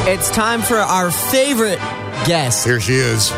It's time for our favorite guest. Here she is.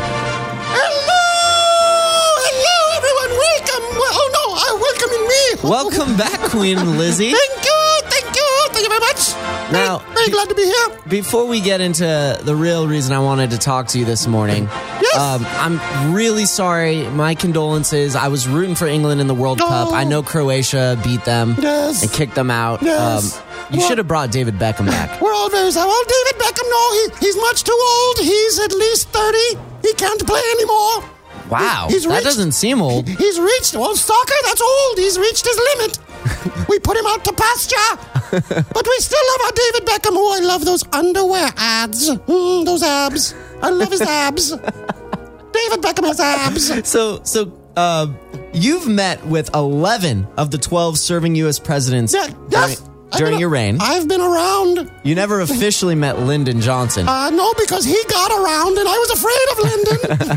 Hello, everyone. Welcome. Welcoming me. Welcome back, Queen Lizzie. Thank you very much. Now, very glad to be here. Before we get into the real reason I wanted to talk to you this morning, Yes. I'm really sorry. My condolences. I was rooting for England in the World Cup. I know Croatia beat them Yes. and kicked them out. Yes. You should have brought David Beckham back. We're all very sorry. Oh, David Beckham, no, he's much too old. He's at least 30. He can't play anymore. Wow, He's that reached- doesn't seem old. He's reached, soccer, that's old. He's reached his limit. We put him out to pasture. But we still love our David Beckham. Oh, I love those underwear ads. Those abs. I love his abs. David Beckham has abs. So, you've met with 11 of the 12 serving U.S. presidents during your reign. I've been around. You never officially met Lyndon Johnson. No, because he got around and I was afraid of Lyndon.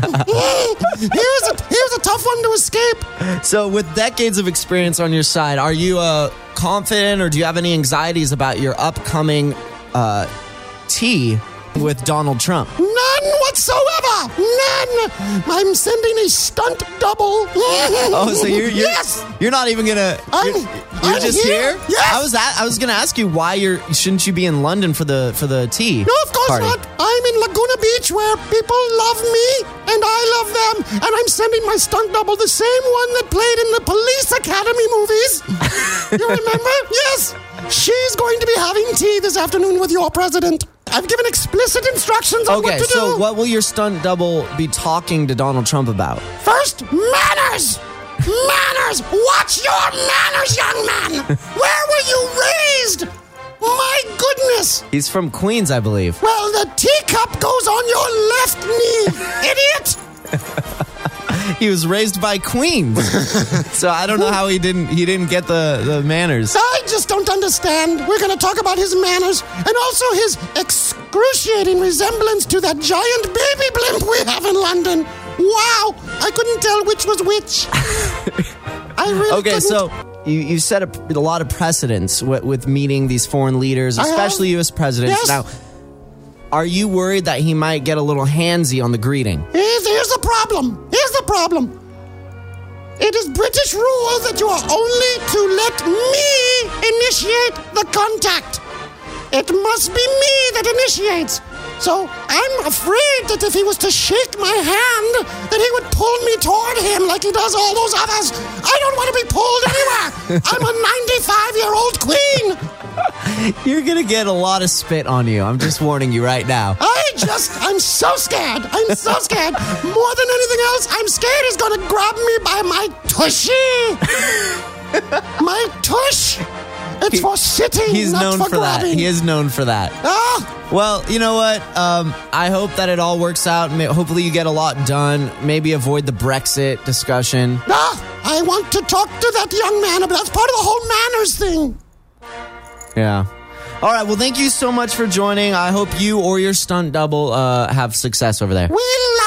he was a tough one to escape. So with decades of experience on your side, are you confident or do you have any anxieties about your upcoming tea with Donald Trump? None whatsoever. None. I'm sending a stunt double. Oh, so you're yes. You're not even gonna. You're I'm just here. Yes. I was gonna ask you why shouldn't you be in London for the tea? No, of course party? not. I'm in Laguna Beach where people love me and I love them. And I'm sending my stunt double, the same one that played in the Police Academy movies. You remember? Yes. She's going to be having tea this afternoon with your president. I've given explicit instructions on what to do. So what will your stunt double be talking to Donald Trump about? First, manners! Manners! Watch your manners, young man! Where were you raised? My goodness! He's from Queens, I believe. Well, the teacup goes on your left knee, idiot! He was raised by Queens. So I don't know how he didn't get the manners. I just don't understand. We're going to talk about his manners and also his excruciating resemblance to that giant baby blimp we have in London. Wow! I couldn't tell which was which. I really couldn't. So you set a lot of precedents with meeting these foreign leaders, especially U.S. presidents. Yes. Now, are you worried that he might get a little handsy on the greeting? Here's the problem. It is British rule that you are only to let me initiate the contact. It must be me that initiates. So I'm afraid that if he was to shake my hand, that he would pull me toward him like he does all those others. I don't want to be pulled anywhere. I'm a 95-year-old queen. You're going to get a lot of spit on you. I'm just warning you right now. I'm so scared. I'm so scared. More than anything else, I'm scared he's going to grab me by my tushy. My tush. It's for sitting, He's not known for for grabbing. that. He is known for that. Well, you know what? I hope that it all works out. Hopefully you get a lot done. Maybe avoid the Brexit discussion. I want to talk to that young man about that's part of the whole manners thing. Yeah. All right. Well, thank you so much for joining. I hope you or your stunt double have success over there. We